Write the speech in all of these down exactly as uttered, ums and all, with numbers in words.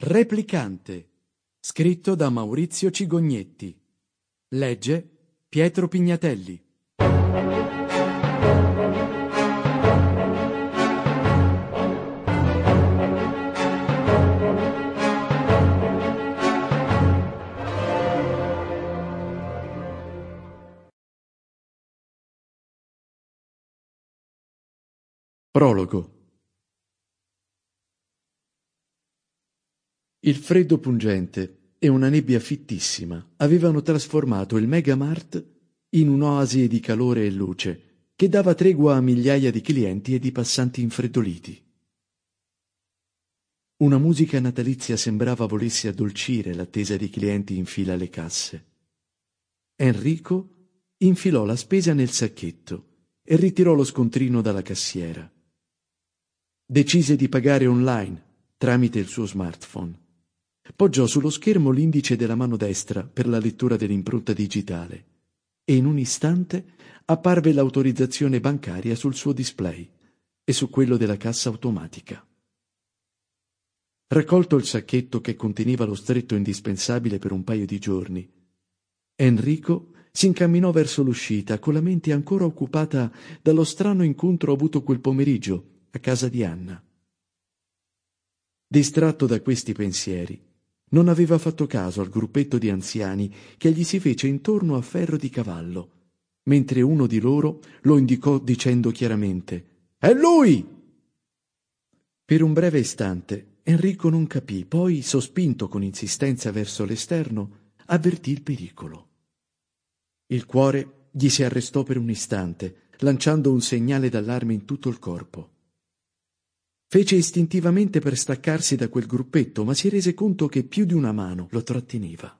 Replicante, scritto da Maurizio Cigognetti. Legge Pietro Pignatelli. Prologo. Il freddo pungente e una nebbia fittissima avevano trasformato il Megamart in un'oasi di calore e luce che dava tregua a migliaia di clienti e di passanti infreddoliti. Una musica natalizia sembrava volesse addolcire l'attesa di clienti in fila alle casse. Enrico infilò la spesa nel sacchetto e ritirò lo scontrino dalla cassiera. Decise di pagare online tramite il suo smartphone. Poggiò sullo schermo l'indice della mano destra per la lettura dell'impronta digitale e in un istante apparve l'autorizzazione bancaria sul suo display e su quello della cassa automatica. Raccolto il sacchetto che conteneva lo stretto indispensabile per un paio di giorni, Enrico si incamminò verso l'uscita con la mente ancora occupata dallo strano incontro avuto quel pomeriggio a casa di Anna. Distratto da questi pensieri, non aveva fatto caso al gruppetto di anziani che gli si fece intorno a ferro di cavallo, mentre uno di loro lo indicò dicendo chiaramente: «È lui!» Per un breve istante Enrico non capì, poi, sospinto con insistenza verso l'esterno, avvertì il pericolo. Il cuore gli si arrestò per un istante, lanciando un segnale d'allarme in tutto il corpo. Fece istintivamente per staccarsi da quel gruppetto, ma si rese conto che più di una mano lo tratteneva.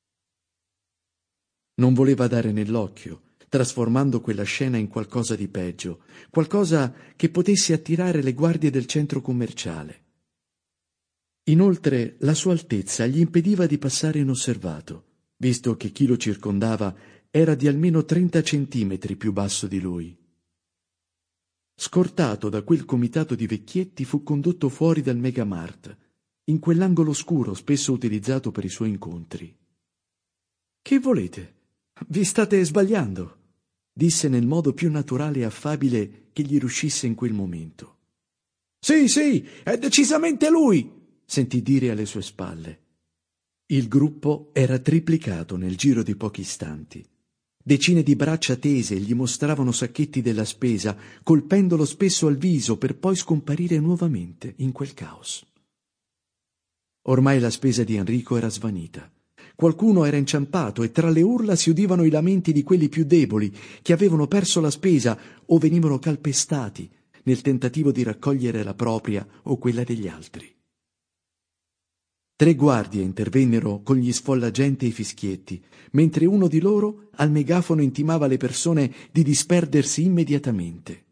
Non voleva dare nell'occhio, trasformando quella scena in qualcosa di peggio, qualcosa che potesse attirare le guardie del centro commerciale. Inoltre, la sua altezza gli impediva di passare inosservato, visto che chi lo circondava era di almeno trenta centimetri più basso di lui. Scortato da quel comitato di vecchietti, fu condotto fuori dal Megamart, in quell'angolo scuro spesso utilizzato per i suoi incontri. «Che volete? Vi state sbagliando», disse nel modo più naturale e affabile che gli riuscisse in quel momento. «Sì, sì, è decisamente lui», sentì dire alle sue spalle. Il gruppo era triplicato nel giro di pochi istanti. Decine di braccia tese gli mostravano sacchetti della spesa, colpendolo spesso al viso per poi scomparire nuovamente in quel caos. Ormai la spesa di Enrico era svanita. Qualcuno era inciampato e tra le urla si udivano i lamenti di quelli più deboli che avevano perso la spesa o venivano calpestati nel tentativo di raccogliere la propria o quella degli altri. Tre guardie intervennero con gli sfollagenti e i fischietti, mentre uno di loro al megafono intimava alle persone di disperdersi immediatamente.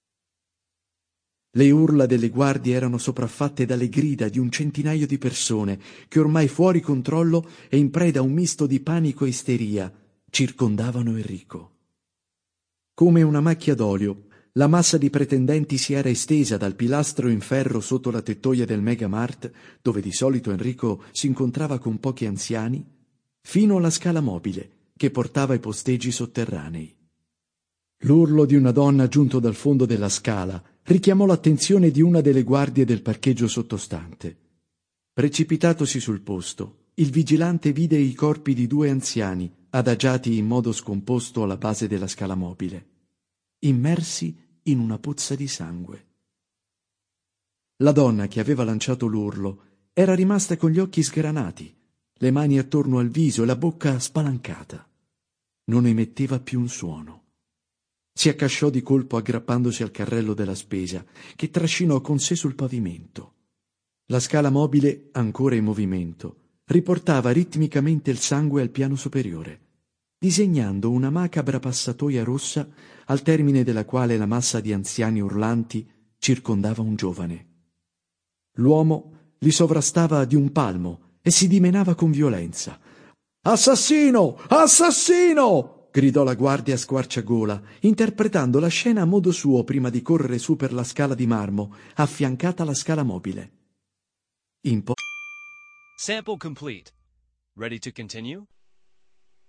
Le urla delle guardie erano sopraffatte dalle grida di un centinaio di persone che, ormai fuori controllo e in preda a un misto di panico e isteria, circondavano Enrico. Come una macchia d'olio, la massa di pretendenti si era estesa dal pilastro in ferro sotto la tettoia del Megamart, dove di solito Enrico si incontrava con pochi anziani, fino alla scala mobile che portava ai posteggi sotterranei. L'urlo di una donna giunto dal fondo della scala richiamò l'attenzione di una delle guardie del parcheggio sottostante. Precipitatosi sul posto, il vigilante vide i corpi di due anziani adagiati in modo scomposto alla base della scala mobile, immersi in una pozza di sangue. La donna che aveva lanciato l'urlo era rimasta con gli occhi sgranati, le mani attorno al viso e la bocca spalancata. Non emetteva più un suono. Si accasciò di colpo aggrappandosi al carrello della spesa, che trascinò con sé sul pavimento. La scala mobile, ancora in movimento, riportava ritmicamente il sangue al piano superiore, disegnando una macabra passatoia rossa al termine della quale la massa di anziani urlanti circondava un giovane. L'uomo li sovrastava di un palmo e si dimenava con violenza. «Assassino! Assassino!» gridò la guardia a squarciagola, interpretando la scena a modo suo prima di correre su per la scala di marmo, affiancata alla scala mobile. In po- Sample complete. Ready to continue?